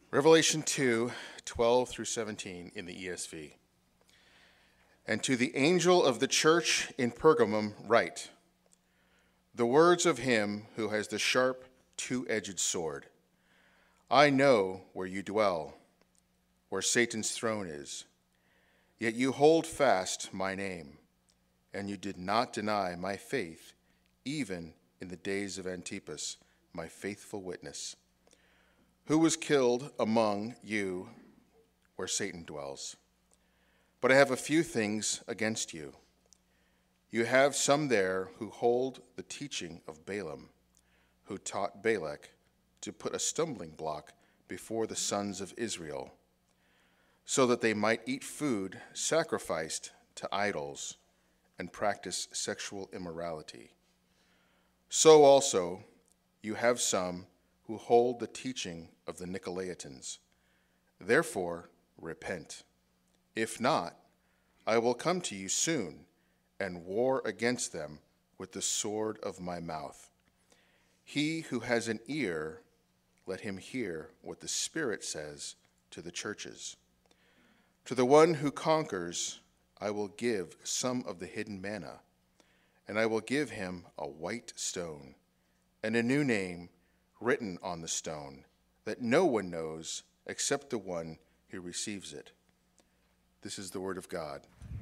Revelation 2, 12 through 17 in the ESV. And to the angel of the church in Pergamum write, the words of him who has the sharp, two-edged sword. I know where you dwell, where Satan's throne is. Yet you hold fast my name, and you did not deny my faith, even in the days of Antipas, my faithful witness, who was killed among you where Satan dwells. But I have a few things against you. You have some there who hold the teaching of Balaam, who taught Balak to put a stumbling block before the sons of Israel, so that they might eat food sacrificed to idols and practice sexual immorality. So also you have some who hold the teaching of the Nicolaitans. Therefore, repent. If not, I will come to you soon and war against them with the sword of my mouth. He who has an ear, let him hear what the Spirit says to the churches. To the one who conquers, I will give some of the hidden manna, and I will give him a white stone and a new name written on the stone that no one knows except the one who receives it. This is the word of God.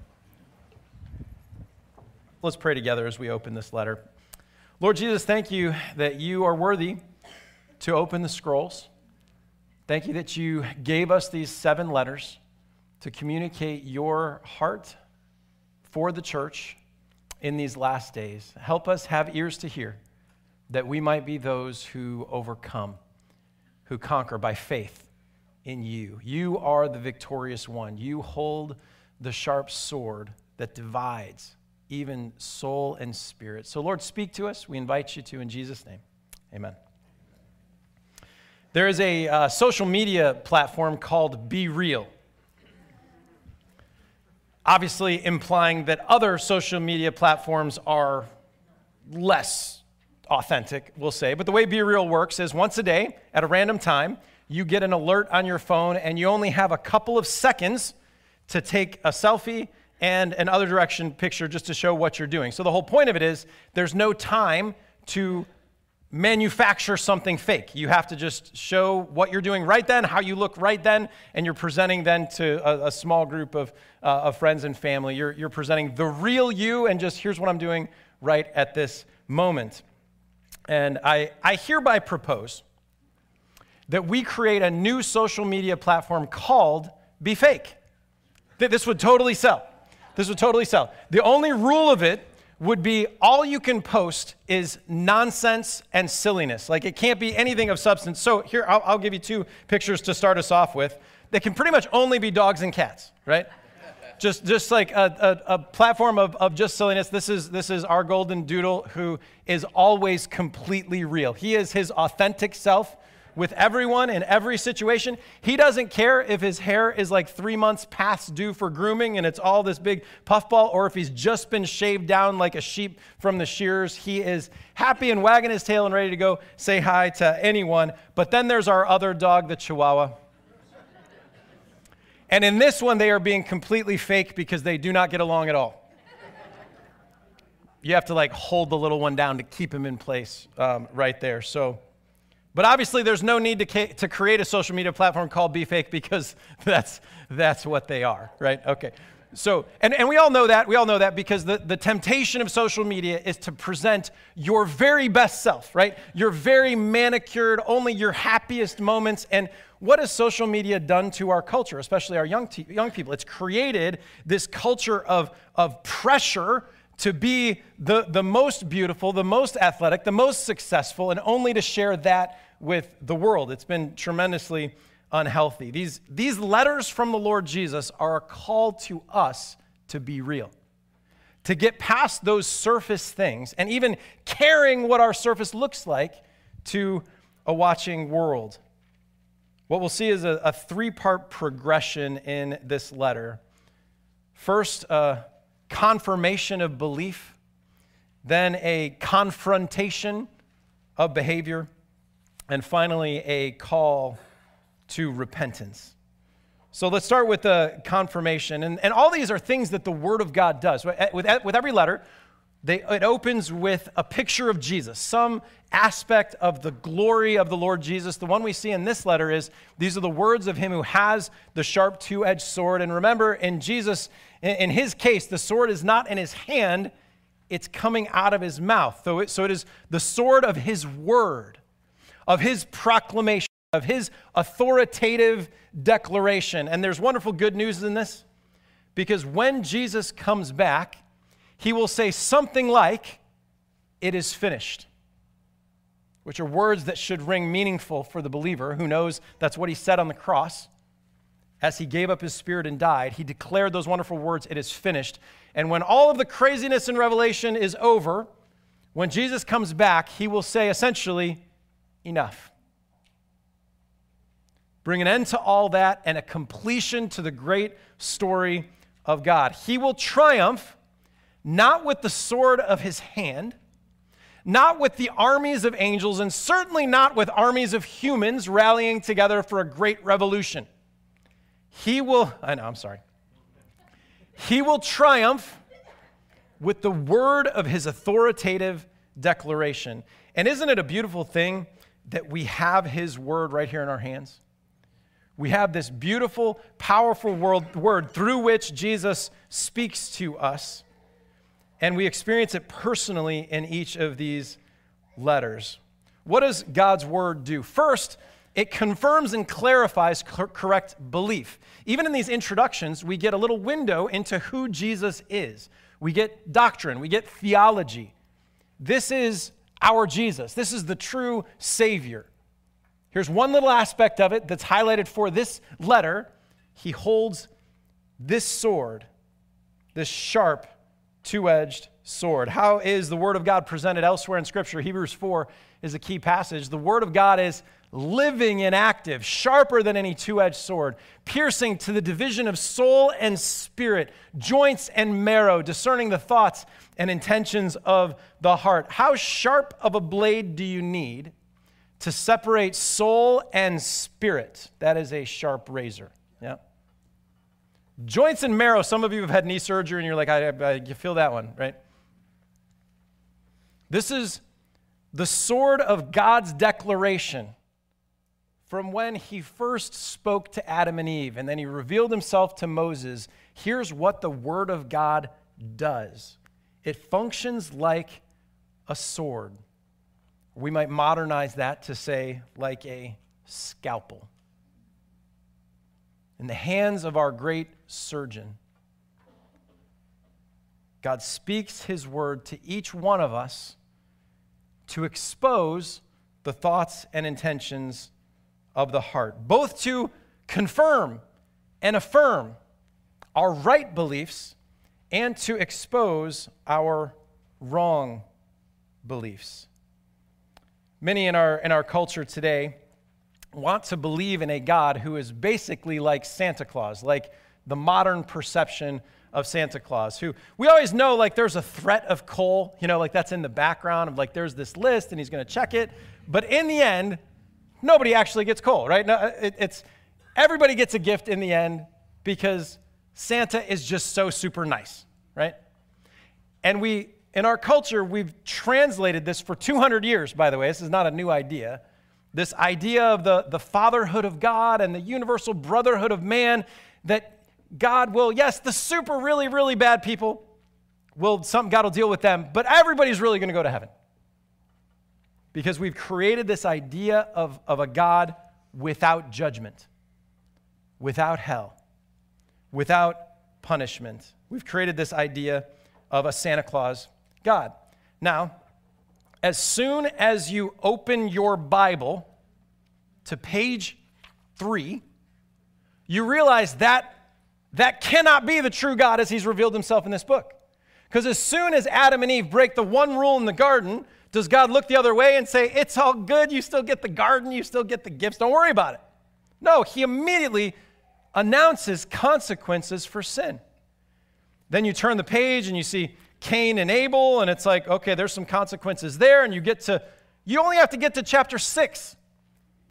Let's pray together as we open this letter. Lord Jesus, thank you that you are worthy to open the scrolls. Thank you that you gave us these 7 letters to communicate your heart for the church in these last days. Help us have ears to hear, that we might be those who overcome, who conquer by faith in you. You are the victorious one. You hold the sharp sword that divides even soul and spirit. So Lord, speak to us. We invite you to in Jesus' name. Amen. There is a social media platform called Be Real. Obviously implying that other social media platforms are less authentic, we'll say. But the way Be Real works is once a day at a random time, you get an alert on your phone and you only have a couple of seconds to take a selfie and an other direction picture just to show what you're doing. So the whole point of it is there's no time to manufacture something fake. You have to just show what you're doing right then, how you look right then, and you're presenting then to a small group of friends and family. You're presenting the real you, and just here's what I'm doing right at this moment. And I hereby propose that we create a new social media platform called Be Fake. This would totally sell. This would totally sell. The only rule of it would be all you can post is nonsense and silliness. Like, it can't be anything of substance. So here, I'll give you 2 pictures to start us off with. They can pretty much only be dogs and cats, right? Just like a platform of just silliness. This is our golden doodle, who is always completely real. He is his authentic self with everyone in every situation. He doesn't care if his hair is like 3 months past due for grooming and it's all this big puffball, or if he's just been shaved down like a sheep from the shears. He is happy and wagging his tail and ready to go say hi to anyone. But then there's our other dog, the Chihuahua. And in this one, they are being completely fake because they do not get along at all. You have to like hold the little one down to keep him in place right there. But obviously, there's no need to create a social media platform called Be Fake, because that's what they are, right? Okay. So, and we all know that. We all know that because the temptation of social media is to present your very best self, right? Your very manicured, only your happiest moments. And what has social media done to our culture, especially our young people? It's created this culture of pressure to be the most beautiful, the most athletic, the most successful, and only to share that with the world. It's been tremendously unhealthy. These letters from the Lord Jesus are a call to us to be real, to get past those surface things, and even caring what our surface looks like to a watching world. What we'll see is a 3-part progression in this letter. First, a confirmation of belief, then a confrontation of behavior, and finally a call to repentance. So let's start with the confirmation. And all these are things that the Word of God does. With every letter, it opens with a picture of Jesus, some aspect of the glory of the Lord Jesus. The one we see in this letter is, these are the words of him who has the sharp two-edged sword. And remember, in Jesus, in his case, the sword is not in his hand, it's coming out of his mouth. So it is the sword of his word, of his proclamation, of his authoritative declaration. And there's wonderful good news in this, because when Jesus comes back, he will say something like, "It is finished," which are words that should ring meaningful for the believer who knows that's what he said on the cross. As he gave up his spirit and died, he declared those wonderful words, "It is finished." And when all of the craziness in Revelation is over, when Jesus comes back, he will say essentially, "Enough." Bring an end to all that and a completion to the great story of God. He will triumph not with the sword of his hand, not with the armies of angels, and certainly not with armies of humans rallying together for a great revolution. He will triumph with the word of his authoritative declaration. And isn't it a beautiful thing that we have his word right here in our hands? We have this beautiful, powerful word through which Jesus speaks to us, and we experience it personally in each of these letters. What does God's word do? First, it confirms and clarifies correct belief. Even in these introductions, we get a little window into who Jesus is. We get doctrine, we get theology. This is our Jesus. This is the true Savior. Here's one little aspect of it that's highlighted for this letter. He holds this sword, this sharp, two-edged sword. How is the Word of God presented elsewhere in Scripture? Hebrews 4 is a key passage. The Word of God is living and active, sharper than any two-edged sword, piercing to the division of soul and spirit, joints and marrow, discerning the thoughts and intentions of the heart. How sharp of a blade do you need to separate soul and spirit? That is a sharp razor. Yeah. Joints and marrow. Some of you have had knee surgery and you're like, you feel that one, right? This is the sword of God's declaration from when he first spoke to Adam and Eve, and then he revealed himself to Moses. Here's what the word of God does. It functions like a sword. We might modernize that to say like a scalpel. In the hands of our great surgeon, God speaks his word to each one of us to expose the thoughts and intentions of the heart, both to confirm and affirm our right beliefs and to expose our wrong beliefs. Many in our culture today want to believe in a God who is basically like Santa Claus, like the modern perception of Santa Claus, who we always know like there's a threat of coal, like that's in the background of like there's this list and he's going to check it. But in the end, nobody actually gets coal, right? No, everybody gets a gift in the end because Santa is just so super nice, right? And in our culture, we've translated this for 200 years, by the way. This is not a new idea. This idea of the fatherhood of God and the universal brotherhood of man, that God will, yes, the super really, really bad people, God will deal with them, but everybody's really going to go to heaven. Because we've created this idea of a God without judgment, without hell, without punishment. We've created this idea of a Santa Claus God. Now, as soon as you open your Bible to page 3, you realize that cannot be the true God as he's revealed himself in this book. Because as soon as Adam and Eve break the one rule in the garden, does God look the other way and say, it's all good, you still get the garden, you still get the gifts, don't worry about it? No, he immediately announces consequences for sin. Then you turn the page and you see Cain and Abel, and it's like, okay, there's some consequences there, and you only have to get to chapter 6.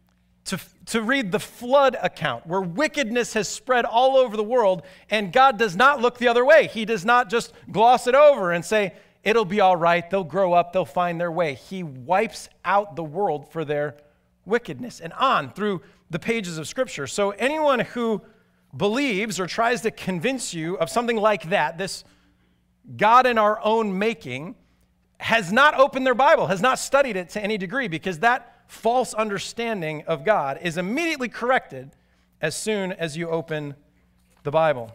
to read the flood account where wickedness has spread all over the world, and God does not look the other way. He does not just gloss it over and say, it'll be all right, they'll grow up, they'll find their way. He wipes out the world for their wickedness, and on through the pages of Scripture. So anyone who believes or tries to convince you of something like that, this God in our own making, has not opened their Bible, has not studied it to any degree, because that false understanding of God is immediately corrected as soon as you open the Bible.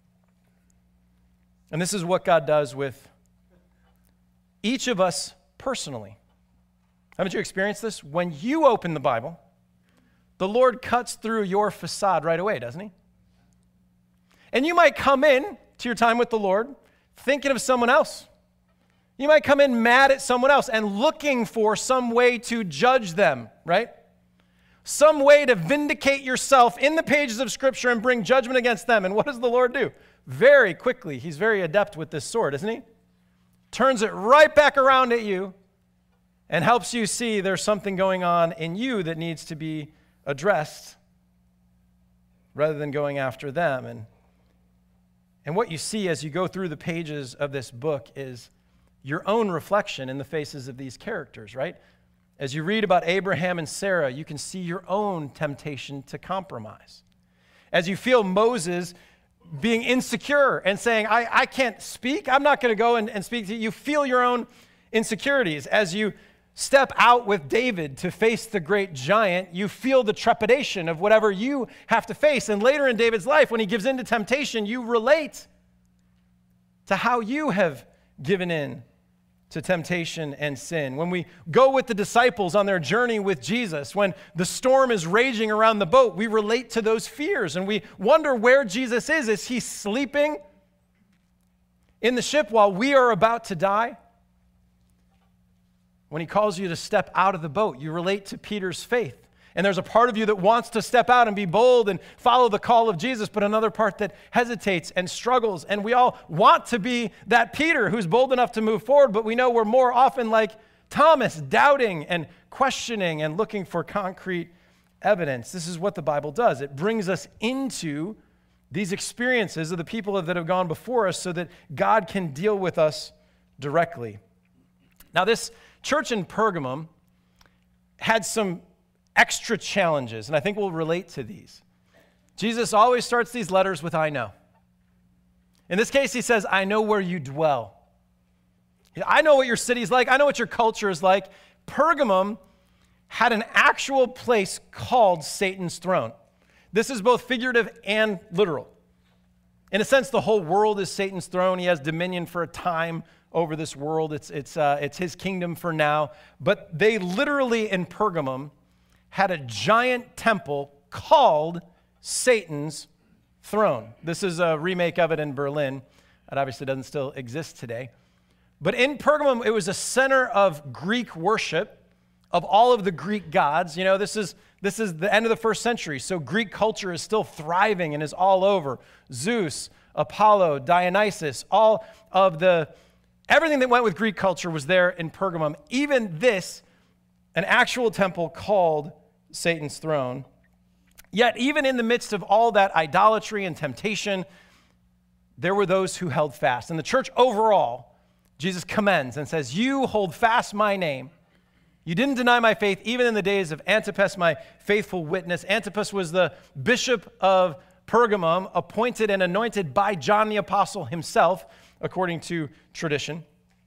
And this is what God does with each of us personally. Haven't you experienced this? When you open the Bible, the Lord cuts through your facade right away, doesn't he? And you might come in to your time with the Lord thinking of someone else. You might come in mad at someone else and looking for some way to judge them, right? Some way to vindicate yourself in the pages of Scripture and bring judgment against them. And what does the Lord do? Very quickly, he's very adept with this sword, isn't he? Turns it right back around at you and helps you see there's something going on in you that needs to be addressed rather than going after them. And what you see as you go through the pages of this book is your own reflection in the faces of these characters, right? As you read about Abraham and Sarah, you can see your own temptation to compromise. As you feel Moses being insecure and saying, I can't speak, I'm not going to go and speak to you, you feel your own insecurities. As you step out with David to face the great giant, you feel the trepidation of whatever you have to face. And later in David's life, when he gives in to temptation, you relate to how you have given in to temptation and sin. When we go with the disciples on their journey with Jesus, when the storm is raging around the boat, we relate to those fears and we wonder where Jesus is. Is he sleeping in the ship while we are about to die? When he calls you to step out of the boat, you relate to Peter's faith. And there's a part of you that wants to step out and be bold and follow the call of Jesus, but another part that hesitates and struggles. And we all want to be that Peter who's bold enough to move forward, but we know we're more often like Thomas, doubting and questioning and looking for concrete evidence. This is what the Bible does. It brings us into these experiences of the people that have gone before us so that God can deal with us directly. Now, this church in Pergamum had some extra challenges, and I think we'll relate to these. Jesus always starts these letters with, I know. In this case, he says, I know where you dwell. I know what your city's like. I know what your culture is like. Pergamum had an actual place called Satan's throne. This is both figurative and literal. In a sense, the whole world is Satan's throne. He has dominion for a time over this world. It's his kingdom for now. But they literally, in Pergamum, had a giant temple called Satan's throne. This is a remake of it in Berlin. It obviously doesn't still exist today. But in Pergamum, it was a center of Greek worship of all of the Greek gods. You know, this is the end of the first century, so Greek culture is still thriving and is all over. Zeus, Apollo, Dionysus, everything that went with Greek culture was there in Pergamum. Even this, an actual temple called Satan's throne. Yet, even in the midst of all that idolatry and temptation, there were those who held fast. And the church overall, Jesus commends and says, you hold fast my name. You didn't deny my faith, even in the days of Antipas, my faithful witness. Antipas was the bishop of Pergamum, appointed and anointed by John the Apostle himself, according to tradition.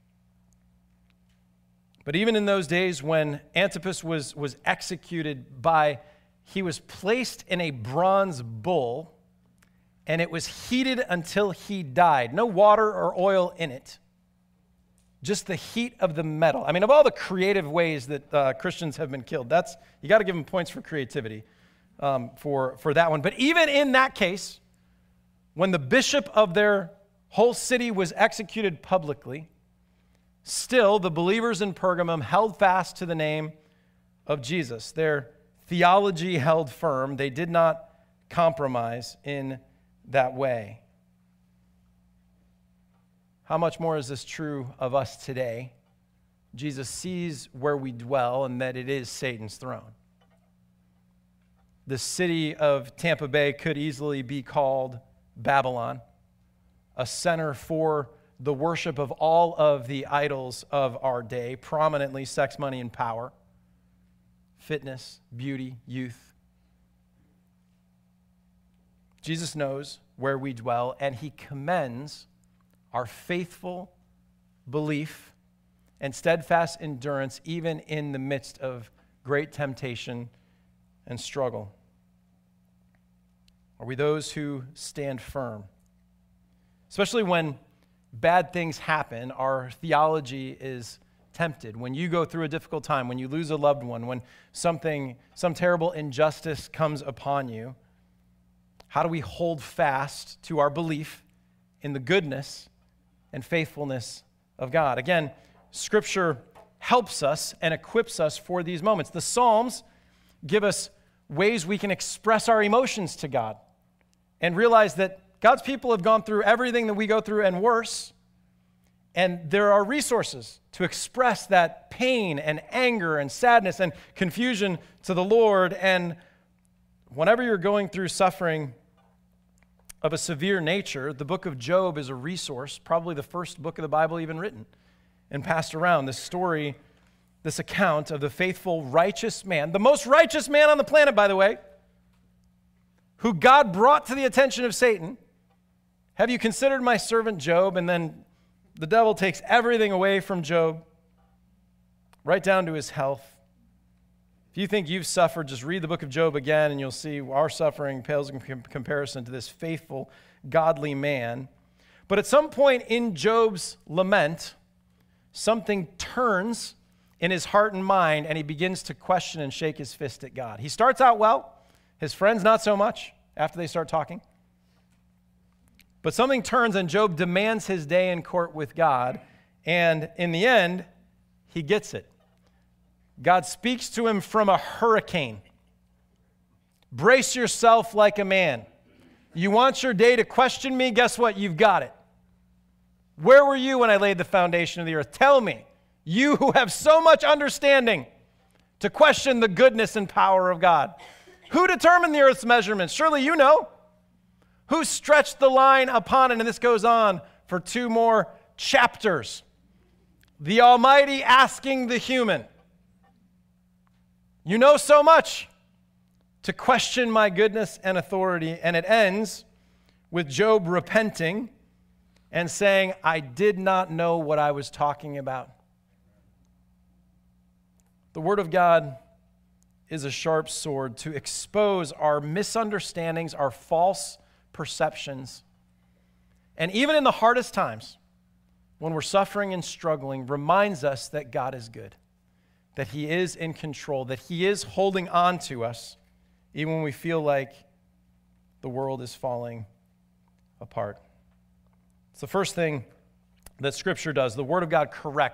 But even in those days when Antipas was executed he was placed in a bronze bull, and it was heated until he died. No water or oil in it. Just the heat of the metal. I mean, of all the creative ways that Christians have been killed, you got to give them points for creativity for that one. But even in that case, when the bishop of their whole city was executed publicly, still, the believers in Pergamum held fast to the name of Jesus. Their theology held firm. They did not compromise in that way. How much more is this true of us today? Jesus sees where we dwell and that it is Satan's throne. the city of Tampa Bay could easily be called Babylon, a center for the worship of all of the idols of our day, prominently sex, money, and power, fitness, beauty, youth. Jesus knows where we dwell, and he commends our faithful belief and steadfast endurance even in the midst of great temptation and struggle. Are we those who stand firm? Especially when bad things happen, our theology is tempted. When you go through a difficult time, when you lose a loved one, when some terrible injustice comes upon you, how do we hold fast to our belief in the goodness and faithfulness of God? Again, Scripture helps us and equips us for these moments. The Psalms give us ways we can express our emotions to God and realize that God's people have gone through everything that we go through and worse, and there are resources to express that pain and anger and sadness and confusion to the Lord. And whenever you're going through suffering of a severe nature, the book of Job is a resource, probably the first book of the Bible even written and passed around. This story, this account of the faithful, righteous man, the most righteous man on the planet, by the way, who God brought to the attention of Satan. Have you considered my servant Job? And then the devil takes everything away from Job, right down to his health. If you think you've suffered, just read the book of Job again, and you'll see our suffering pales in comparison to this faithful, godly man. But at some point in Job's lament, something turns in his heart and mind, and he begins to question and shake his fist at God. He starts out well. His friends, not so much after they start talking. But something turns, and Job demands his day in court with God, and in the end, he gets it. God speaks to him from a hurricane. Brace yourself like a man. You want your day to question me? Guess what? You've got it. Where were you when I laid the foundation of the earth? Tell me, you who have so much understanding to question the goodness and power of God. Who determined the earth's measurements? Surely you know. Who stretched the line upon it? And this goes on for 2 more chapters. The Almighty asking the human, you know so much to question my goodness and authority. And it ends with Job repenting and saying, I did not know what I was talking about. The Word of God is a sharp sword to expose our misunderstandings, our false perceptions. And even in the hardest times, when we're suffering and struggling, reminds us that God is good, that He is in control, that He is holding on to us, even when we feel like the world is falling apart. It's the first thing that Scripture does. The Word of God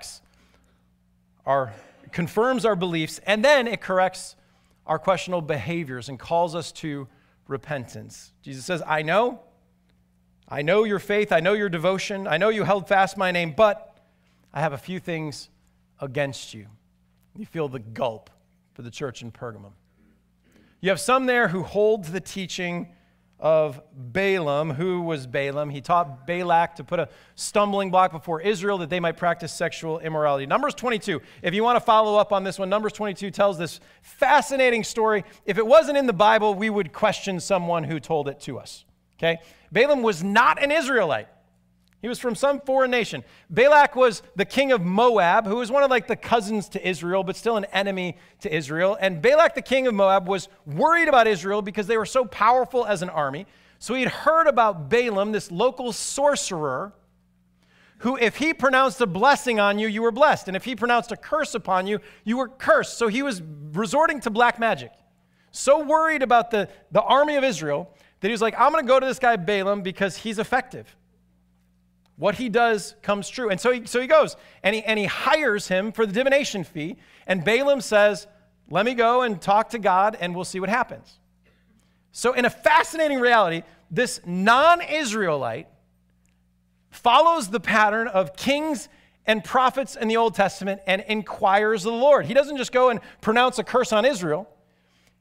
confirms our beliefs, and then it corrects our questionable behaviors and calls us to repentance. Jesus says, I know your faith, I know your devotion, I know you held fast my name, but I have a few things against you. You feel the gulp for the church in Pergamum. You have some there who hold to the teaching of Balaam. Who was Balaam? He taught Balak to put a stumbling block before Israel that they might practice sexual immorality. Numbers 22, if you want to follow up on this one, Numbers 22 tells this fascinating story. If it wasn't in the Bible, we would question someone who told it to us. Okay? Balaam was not an Israelite. He was from some foreign nation. Balak was the king of Moab, who was one of like the cousins to Israel, but still an enemy to Israel. And Balak, the king of Moab, was worried about Israel because they were so powerful as an army. So he'd heard about Balaam, this local sorcerer, who if he pronounced a blessing on you, you were blessed. And if he pronounced a curse upon you, you were cursed. So he was resorting to black magic. So worried about the army of Israel that he was like, I'm going to go to this guy Balaam because he's effective. What he does comes true. And so he goes, and he hires him for the divination fee, and Balaam says, let me go and talk to God, and we'll see what happens. So in a fascinating reality, this non-Israelite follows the pattern of kings and prophets in the Old Testament and inquires of the Lord. He doesn't just go and pronounce a curse on Israel.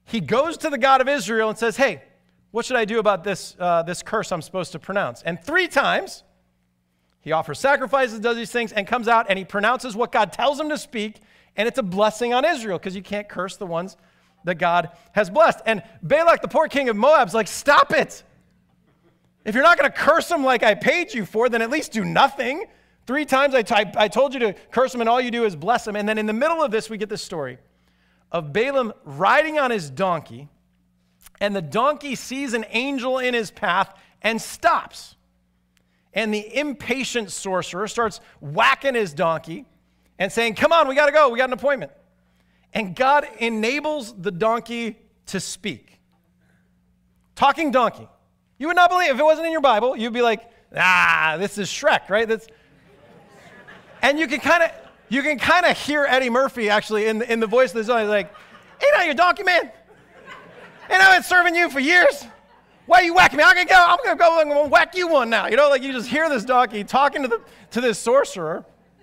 he goes to the God of Israel and says, hey, what should I do about this curse I'm supposed to pronounce? And 3 times, he offers sacrifices, does these things, and comes out and he pronounces what God tells him to speak, and it's a blessing on Israel, because you can't curse the ones that God has blessed. And Balak, the poor king of Moab, is like, stop it. If you're not going to curse them like I paid you for, then at least do nothing. 3 times I told you to curse them, and all you do is bless them. And then in the middle of this, we get this story of Balaam riding on his donkey, and the donkey sees an angel in his path and stops. And the impatient sorcerer starts whacking his donkey and saying, come on, we got to go. We got an appointment. And God enables the donkey to speak. Talking donkey. You would not believe, if it wasn't in your Bible, you'd be like, this is Shrek, right? And you can kind of hear Eddie Murphy actually in the voice of the song. He's like, ain't I your donkey, man? Ain't I been serving you for years? Why are you whacking me? I'm gonna go and whack you one now. You know, like you just hear this donkey talking to this sorcerer,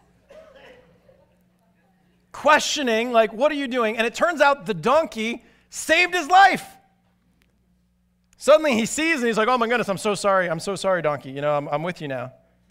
questioning, like, what are you doing? And it turns out the donkey saved his life. Suddenly he sees and he's like, oh my goodness, I'm so sorry, donkey. You know, I'm with you now.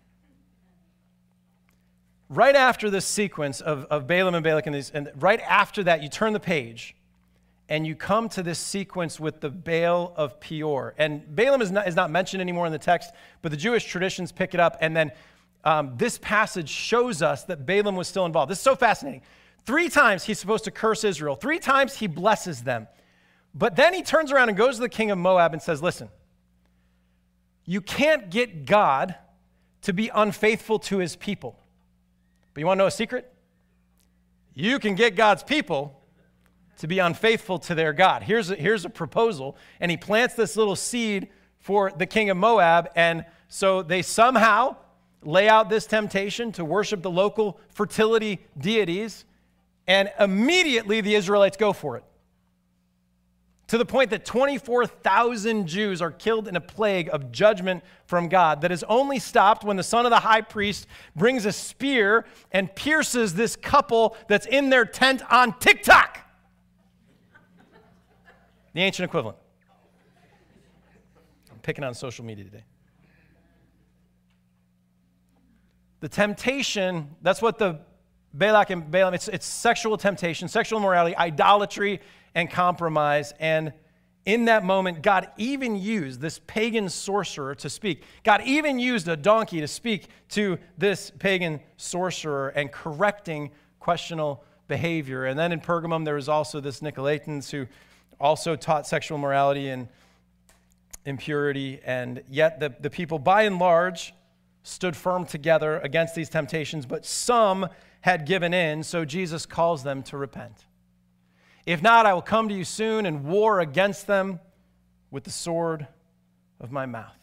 Right after this sequence of Balaam and Balak and right after that, you turn the page and you come to this sequence with the Baal of Peor. And Balaam is not mentioned anymore in the text, but the Jewish traditions pick it up. And then this passage shows us that Balaam was still involved. This is so fascinating. 3 times he's supposed to curse Israel. 3 times he blesses them. But then he turns around and goes to the king of Moab and says, listen, you can't get God to be unfaithful to his people. But you want to know a secret? You can get God's people to be unfaithful to their God. Here's a proposal. And he plants this little seed for the king of Moab. And so they somehow lay out this temptation to worship the local fertility deities. And immediately the Israelites go for it. To the point that 24,000 Jews are killed in a plague of judgment from God that is only stopped when the son of the high priest brings a spear and pierces this couple that's in their tent on TikTok. The ancient equivalent. I'm picking on social media today. The temptation, that's what the Balak and Balaam, it's sexual temptation, sexual immorality, idolatry, and compromise. And in that moment, God even used this pagan sorcerer to speak. God even used a donkey to speak to this pagan sorcerer and correcting questionable behavior. And then in Pergamum, there was also this Nicolaitans who also taught sexual morality and impurity. And yet the people, by and large, stood firm together against these temptations, but some had given in, so Jesus calls them to repent. If not, I will come to you soon and war against them with the sword of my mouth.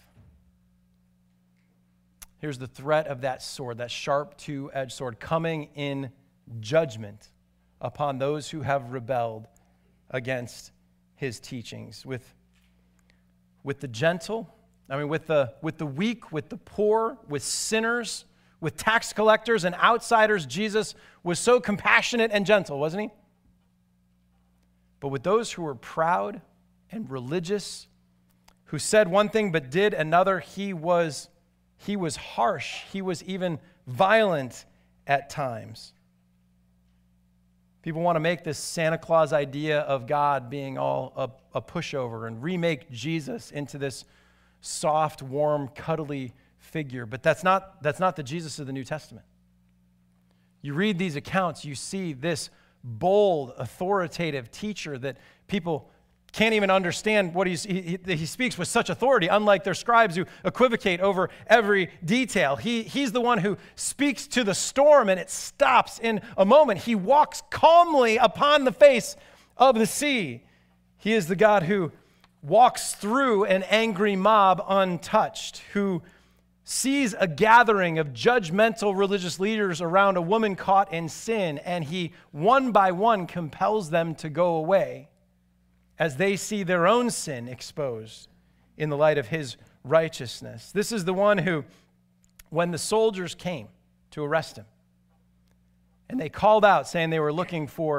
Here's the threat of that sword, that sharp two-edged sword, coming in judgment upon those who have rebelled against his teachings. With the gentle, with the weak, with the poor, with sinners, with tax collectors and outsiders, Jesus was so compassionate and gentle, wasn't he? But with those who were proud and religious, who said one thing but did another, he was harsh. He was even violent at times. People want to make this Santa Claus idea of God being all a pushover and remake Jesus into this soft, warm, cuddly figure. But that's not the Jesus of the New Testament. You read these accounts, you see this bold, authoritative teacher that people can't even understand what he speaks with such authority, unlike their scribes who equivocate over every detail. He's the one who speaks to the storm and it stops in a moment. He walks calmly upon the face of the sea. He is the God who walks through an angry mob untouched, who sees a gathering of judgmental religious leaders around a woman caught in sin, and he, one by one, compels them to go away as they see their own sin exposed in the light of his righteousness. This is the one who, when the soldiers came to arrest him, and they called out saying they were looking for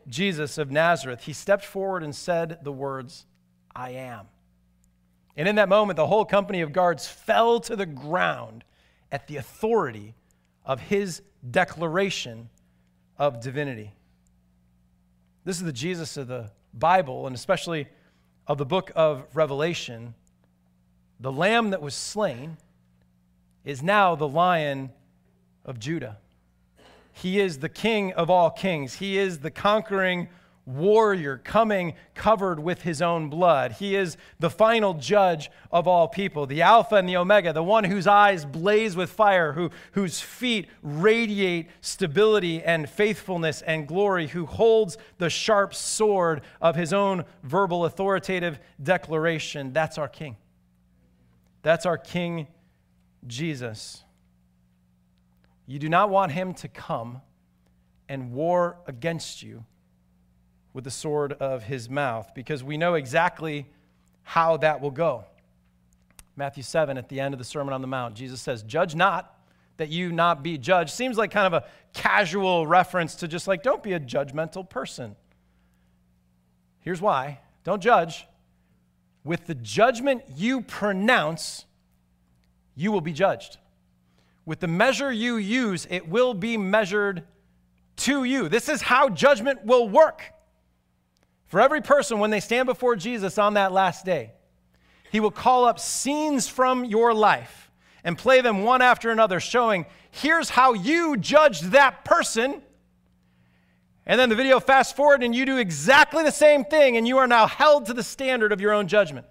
Jesus of Nazareth, he stepped forward and said the words, "I am." And in that moment, the whole company of guards fell to the ground at the authority of his declaration of divinity. This is the Jesus of the Bible, and especially of the book of Revelation. The Lamb that was slain is now the Lion of Judah. He is the King of all kings. He is the conquering warrior coming covered with his own blood. He is the final judge of all people, the Alpha and the Omega, the one whose eyes blaze with fire, whose feet radiate stability and faithfulness and glory, who holds the sharp sword of his own verbal authoritative declaration. That's our King. That's our King Jesus. You do not want him to come and war against you with the sword of his mouth, because we know exactly how that will go. Matthew 7, at the end of the Sermon on the Mount, Jesus says, "Judge not, that you not be judged." Seems like kind of a casual reference to just like, don't be a judgmental person. Here's why. Don't judge. With the judgment you pronounce, you will be judged. With the measure you use, it will be measured to you. This is how judgment will work. For every person, when they stand before Jesus on that last day, he will call up scenes from your life and play them one after another, showing, here's how you judged that person. And then the video fast forward and you do exactly the same thing, and you are now held to the standard of your own judgment.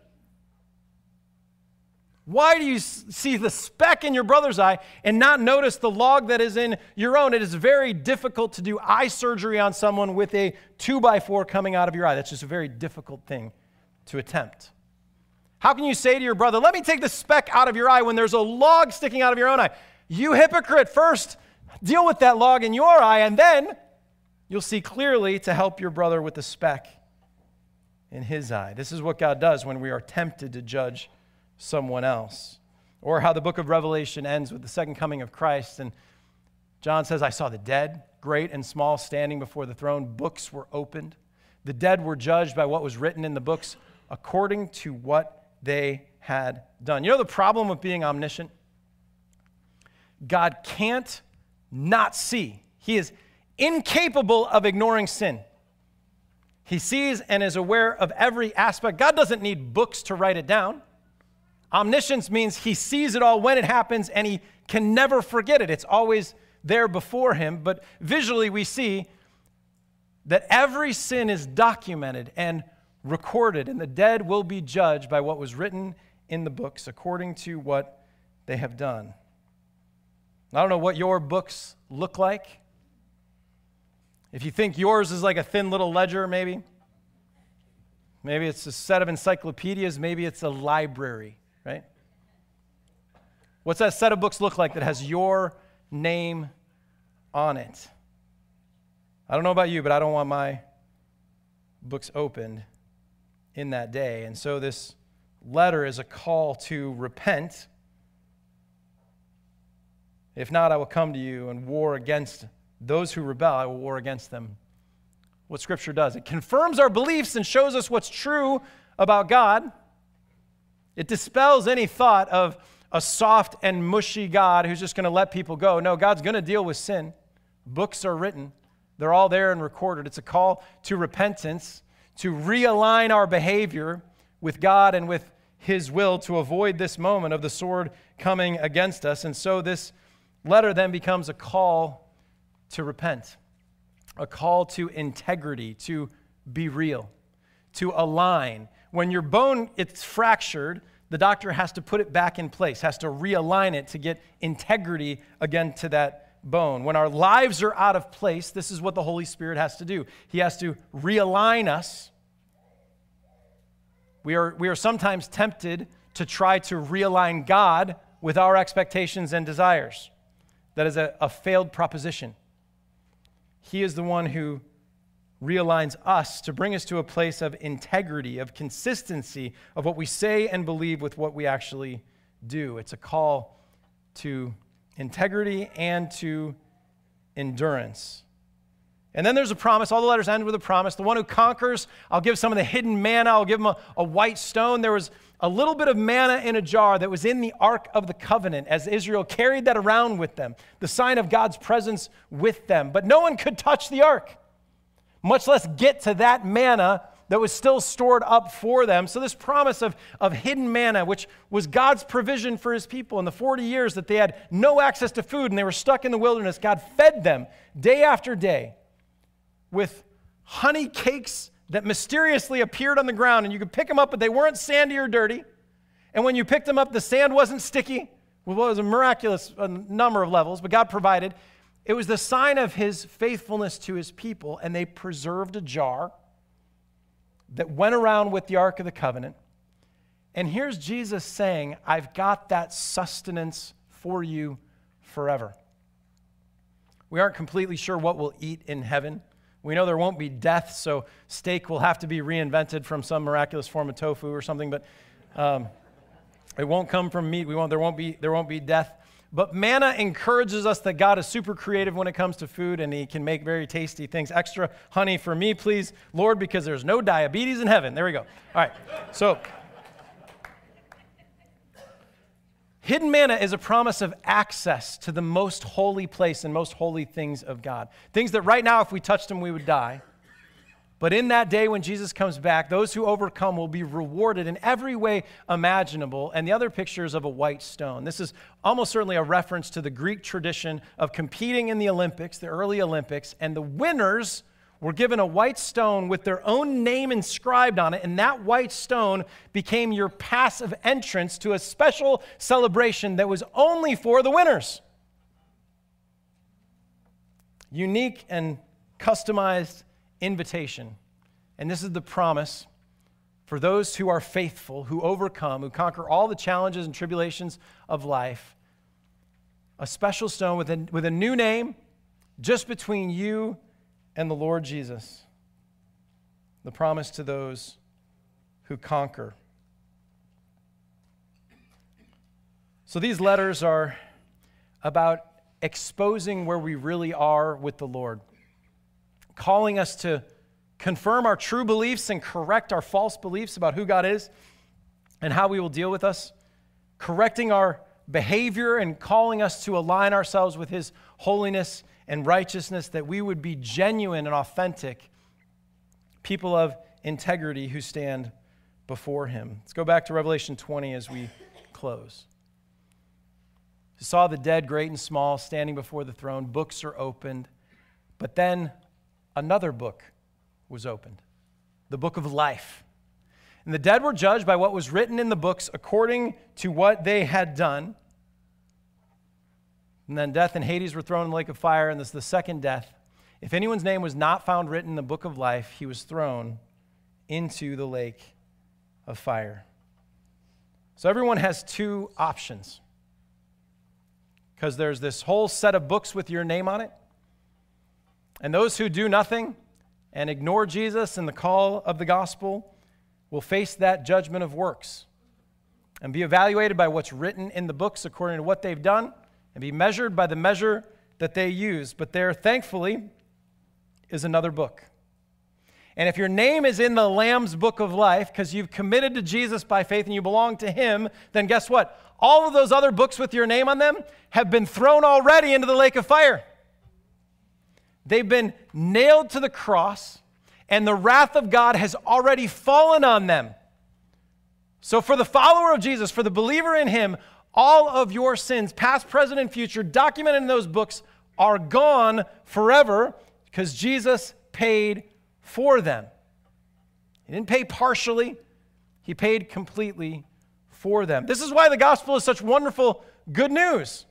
Why do you see the speck in your brother's eye and not notice the log that is in your own? It is very difficult to do eye surgery on someone with a 2x4 coming out of your eye. That's just a very difficult thing to attempt. How can you say to your brother, let me take the speck out of your eye when there's a log sticking out of your own eye? You hypocrite, first deal with that log in your eye, and then you'll see clearly to help your brother with the speck in his eye. This is what God does when we are tempted to judge someone else. Or how the book of Revelation ends with the second coming of Christ. And John says, I saw the dead, great and small, standing before the throne. Books were opened. The dead were judged by what was written in the books according to what they had done. You know the problem with being omniscient? God can't not see. He is incapable of ignoring sin. He sees and is aware of every aspect. God doesn't need books to write it down. Omniscience means he sees it all when it happens, and he can never forget it. It's always there before him. But visually we see that every sin is documented and recorded, and the dead will be judged by what was written in the books according to what they have done. I don't know what your books look like. If you think yours is like a thin little ledger, maybe it's a set of encyclopedias, maybe it's a library. Right? What's that set of books look like that has your name on it? I don't know about you, but I don't want my books opened in that day. And so this letter is a call to repent. If not, I will come to you and war against those who rebel. I will war against them. What Scripture does, it confirms our beliefs and shows us what's true about God. It dispels any thought of a soft and mushy God who's just going to let people go. No, God's going to deal with sin. Books are written. They're all there and recorded. It's a call to repentance, to realign our behavior with God and with his will to avoid this moment of the sword coming against us. And so this letter then becomes a call to repent, a call to integrity, to be real, to align. When your bone, it's fractured, the doctor has to put it back in place, has to realign it to get integrity again to that bone. When our lives are out of place, this is what the Holy Spirit has to do. He has to realign us. We are sometimes tempted to try to realign God with our expectations and desires. That is a failed proposition. He is the one who realigns us to bring us to a place of integrity, of consistency, of what we say and believe with what we actually do. It's a call to integrity and to endurance. And then there's a promise. All the letters end with a promise. The one who conquers, I'll give some of the hidden manna. I'll give him a white stone. There was a little bit of manna in a jar that was in the Ark of the Covenant as Israel carried that around with them, the sign of God's presence with them. But no one could touch the Ark, much less get to that manna that was still stored up for them. So this promise of hidden manna, which was God's provision for his people in the 40 years that they had no access to food and they were stuck in the wilderness, God fed them day after day with honey cakes that mysteriously appeared on the ground, and you could pick them up, but they weren't sandy or dirty. And when you picked them up, the sand wasn't sticky. Well, it was a miraculous number of levels, but God provided. It was the sign of his faithfulness to his people, and they preserved a jar that went around with the Ark of the Covenant. And here's Jesus saying, I've got that sustenance for you forever. We aren't completely sure what we'll eat in heaven. We know there won't be death, so steak will have to be reinvented from some miraculous form of tofu or something, but it won't come from meat. There won't be death. But manna encourages us that God is super creative when it comes to food, and he can make very tasty things. Extra honey for me, please, Lord, because there's no diabetes in heaven. There we go. All right. So hidden manna is a promise of access to the most holy place and most holy things of God. Things that right now, if we touched them, we would die. But in that day when Jesus comes back, those who overcome will be rewarded in every way imaginable. And the other picture is of a white stone. This is almost certainly a reference to the Greek tradition of competing in the Olympics, the early Olympics, and the winners were given a white stone with their own name inscribed on it, and that white stone became your pass of entrance to a special celebration that was only for the winners. Unique and customized invitation. And this is the promise for those who are faithful, who overcome, who conquer all the challenges and tribulations of life. A special stone with a new name just between you and the Lord Jesus. The promise to those who conquer. So these letters are about exposing where we really are with the Lord, calling us to confirm our true beliefs and correct our false beliefs about who God is and how we will deal with us, correcting our behavior and calling us to align ourselves with his holiness and righteousness, that we would be genuine and authentic people of integrity who stand before him. Let's go back to Revelation 20 as we close. You saw the dead, great and small, standing before the throne. Books are opened. But then another book was opened, the book of life. And the dead were judged by what was written in the books according to what they had done. And then death and Hades were thrown in the lake of fire, and this is the second death. If anyone's name was not found written in the book of life, he was thrown into the lake of fire. So everyone has two options, because there's this whole set of books with your name on it. And those who do nothing and ignore Jesus and the call of the gospel will face that judgment of works and be evaluated by what's written in the books according to what they've done and be measured by the measure that they use. But there, thankfully, is another book. And if your name is in the Lamb's book of life because you've committed to Jesus by faith and you belong to him, then guess what? All of those other books with your name on them have been thrown already into the lake of fire. They've been nailed to the cross, and the wrath of God has already fallen on them. So for the follower of Jesus, for the believer in him, all of your sins, past, present, and future, documented in those books, are gone forever because Jesus paid for them. He didn't pay partially. He paid completely for them. This is why the gospel is such wonderful good news.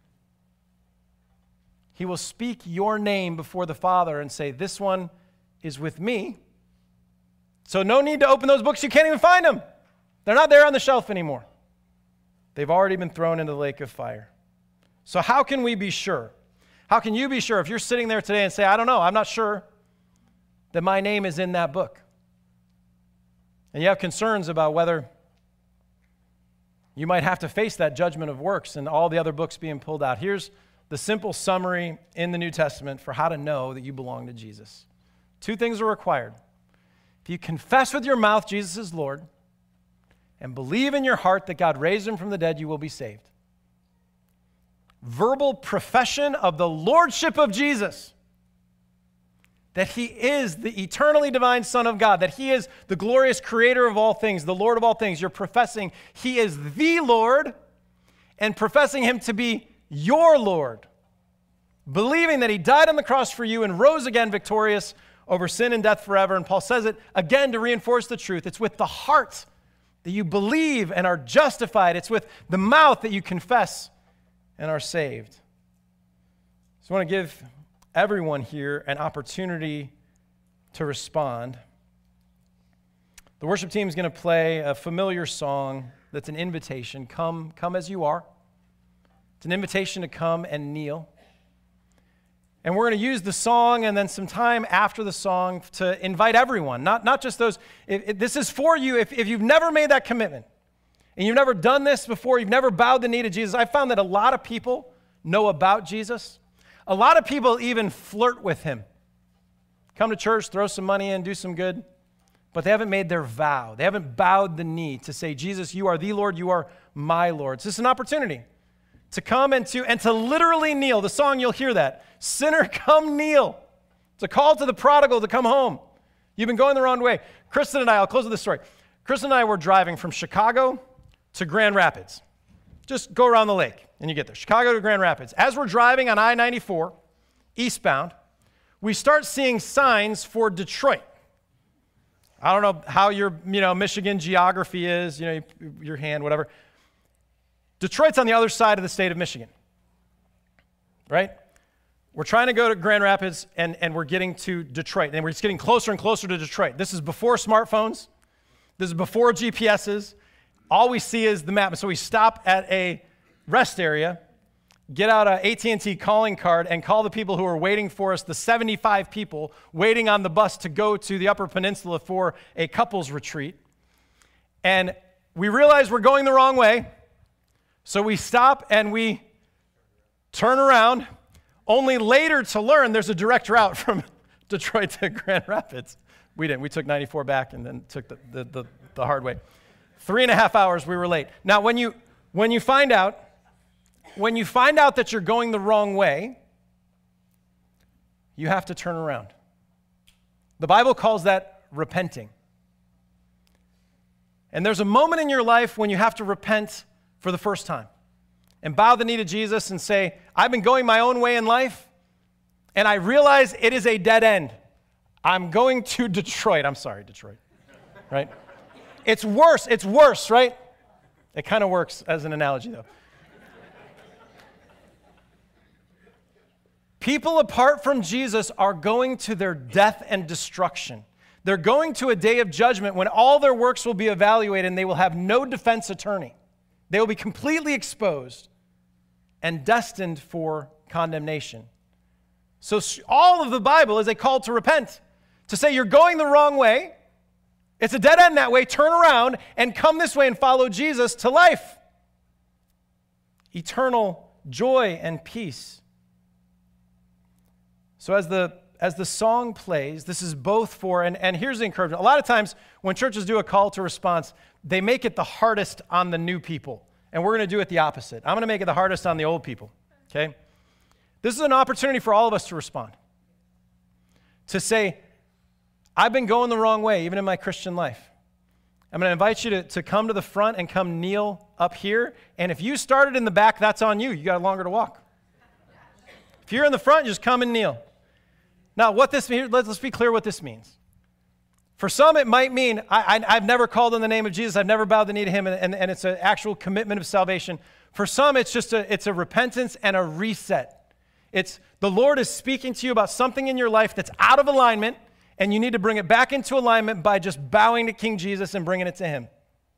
He will speak your name before the Father and say, this one is with me. So no need to open those books. You can't even find them. They're not there on the shelf anymore. They've already been thrown into the lake of fire. So how can we be sure? How can you be sure if you're sitting there today and say, I don't know, I'm not sure that my name is in that book? And you have concerns about whether you might have to face that judgment of works and all the other books being pulled out. Here's the simple summary in the New Testament for how to know that you belong to Jesus. 2 things are required. If you confess with your mouth Jesus is Lord and believe in your heart that God raised him from the dead, you will be saved. Verbal profession of the lordship of Jesus, that he is the eternally divine Son of God, that he is the glorious creator of all things, the Lord of all things. You're professing he is the Lord and professing him to be your Lord, believing that he died on the cross for you and rose again victorious over sin and death forever. And Paul says it again to reinforce the truth. It's with the heart that you believe and are justified. It's with the mouth that you confess and are saved. So I want to give everyone here an opportunity to respond. The worship team is going to play a familiar song that's an invitation. Come as you are. It's an invitation to come and kneel. And we're going to use the song and then some time after the song to invite everyone, not just those. This is for you if you've never made that commitment and you've never done this before, you've never bowed the knee to Jesus. I found that a lot of people know about Jesus. A lot of people even flirt with him. Come to church, throw some money in, do some good, but they haven't made their vow. They haven't bowed the knee to say, Jesus, you are the Lord, you are my Lord. So this is an opportunity to come and to literally kneel. The song, you'll hear that. Sinner, come kneel. It's a call to the prodigal to come home. You've been going the wrong way. Kristen and I, I'll close with this story. Kristen and I were driving from Chicago to Grand Rapids. Just go around the lake and you get there. Chicago to Grand Rapids. As we're driving on I-94 eastbound, we start seeing signs for Detroit. I don't know how your Michigan geography is, your hand, whatever. Detroit's on the other side of the state of Michigan, right? We're trying to go to Grand Rapids, and we're getting to Detroit, and we're just getting closer and closer to Detroit. This is before smartphones. This is before GPSs. All we see is the map. And so we stop at a rest area, get out an AT&T calling card, and call the people who are waiting for us, the 75 people waiting on the bus to go to the Upper Peninsula for a couples retreat. And we realize we're going the wrong way. So we stop and we turn around, only later to learn there's a direct route from Detroit to Grand Rapids. We didn't. We took 94 back and then took the hard way. 3.5 hours we were late. Now, when you find out that you're going the wrong way, you have to turn around. The Bible calls that repenting. And there's a moment in your life when you have to repent for the first time and bow the knee to Jesus and say, I've been going my own way in life, and I realize it is a dead end. I'm going to Detroit. I'm sorry, Detroit, right? It's worse, right? It kind of works as an analogy, though. People apart from Jesus are going to their death and destruction. They're going to a day of judgment when all their works will be evaluated and they will have no defense attorney. They will be completely exposed and destined for condemnation. So all of the Bible is a call to repent, to say you're going the wrong way. It's a dead end that way. Turn around and come this way and follow Jesus to life. Eternal joy and peace. So as the song plays, this is both for, and here's the encouragement. A lot of times when churches do a call to response, they make it the hardest on the new people. And we're going to do it the opposite. I'm going to make it the hardest on the old people, okay? This is an opportunity for all of us to respond. To say, I've been going the wrong way, even in my Christian life. I'm going to invite you to come to the front and come kneel up here. And if you started in the back, that's on you. You got longer to walk. If you're in the front, just come and kneel. Now, what this means, let's be clear what this means. For some, it might mean, I've never called on the name of Jesus, I've never bowed the knee to him, and it's an actual commitment of salvation. For some, it's just a repentance and a reset. It's the Lord is speaking to you about something in your life that's out of alignment, and you need to bring it back into alignment by just bowing to King Jesus and bringing it to him.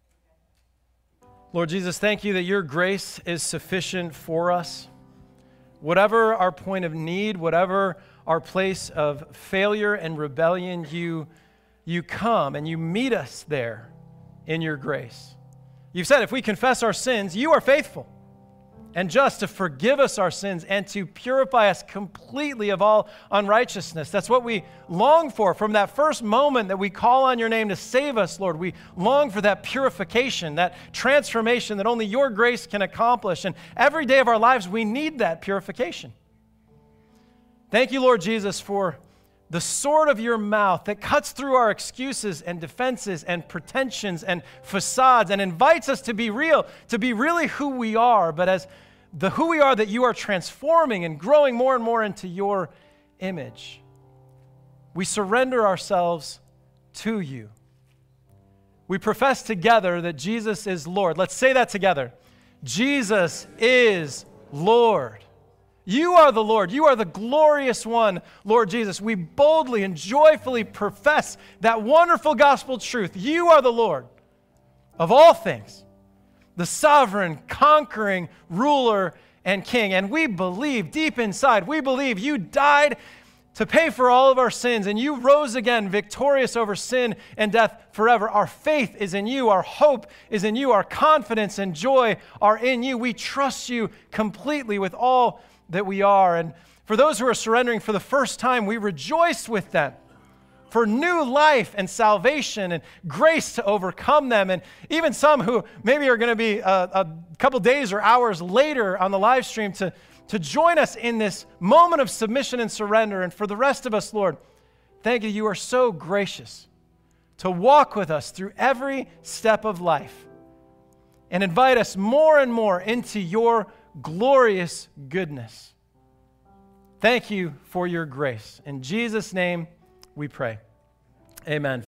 Lord Jesus, thank you that your grace is sufficient for us. Whatever our point of need, whatever our place of failure and rebellion, you come and you meet us there in your grace. You've said if we confess our sins, you are faithful. and just to forgive us our sins and to purify us completely of all unrighteousness. That's what we long for from that first moment that we call on your name to save us, Lord. We long for that purification, that transformation that only your grace can accomplish. And every day of our lives, we need that purification. Thank you, Lord Jesus, for the sword of your mouth that cuts through our excuses and defenses and pretensions and facades and invites us to be real, to be really who we are, but as the who we are that you are transforming and growing more and more into your image. We surrender ourselves to you. We profess together that Jesus is Lord. Let's say that together. Jesus is Lord. You are the Lord. You are the glorious one, Lord Jesus. We boldly and joyfully profess that wonderful gospel truth. You are the Lord of all things, the sovereign, conquering ruler and king. And we believe deep inside, we believe you died to pay for all of our sins, and you rose again victorious over sin and death forever. Our faith is in you. Our hope is in you. Our confidence and joy are in you. We trust you completely with all that we are. And for those who are surrendering for the first time, we rejoice with them for new life and salvation and grace to overcome them. And even some who maybe are going to be a couple days or hours later on the live stream to join us in this moment of submission and surrender. And for the rest of us, Lord, thank you. You are so gracious to walk with us through every step of life and invite us more and more into your glorious goodness. Thank you for your grace. In Jesus' name we pray. Amen.